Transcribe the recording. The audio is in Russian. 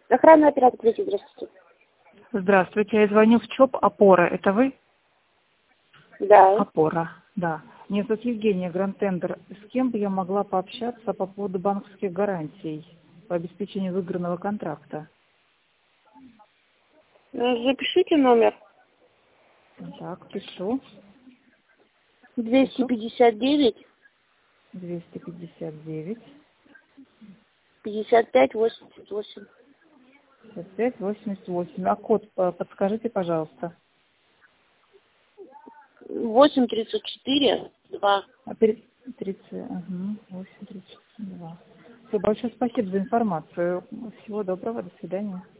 Охранный оператор третий, здравствуйте. Здравствуйте, я звоню в ЧОП «Опора». Это вы? Да. «Опора», да. Меня зовут Евгения, Гранд-Тендер. С кем бы я могла пообщаться по поводу банковских гарантий по обеспечению выигранного контракта? Запишите номер. Так, пишу. 259 259 55 88. 5588. А код подскажите, пожалуйста. 834 2. 30, 832. Все, большое спасибо за информацию. Всего доброго, до свидания.